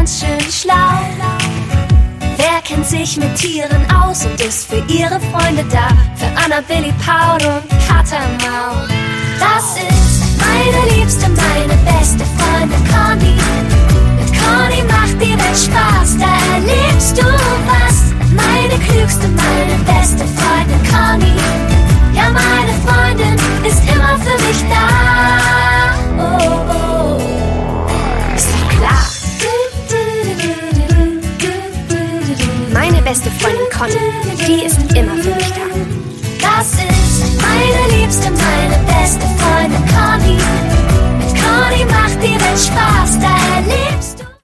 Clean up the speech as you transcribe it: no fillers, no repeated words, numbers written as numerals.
ganz schön schlau. Wer kennt sich mit Tieren aus und ist für ihre Freunde da? Für Anna, Billy, Paul und Kattermaul. Das ist meine Liebste, meine beste Freundin Conny. Mit Conny macht die Welt Spaß, da erlebst du was. Meine klügste, meine beste Freundin Conny. Ja, meine Freundin ist immer für mich da. Oh, oh, ist doch klar. Meine beste Freundin Conny, die ist immer für mich da. Das ist meine Liebste, meine beste Freundin Conny. Mit Conny macht die Welt Spaß, da erlebst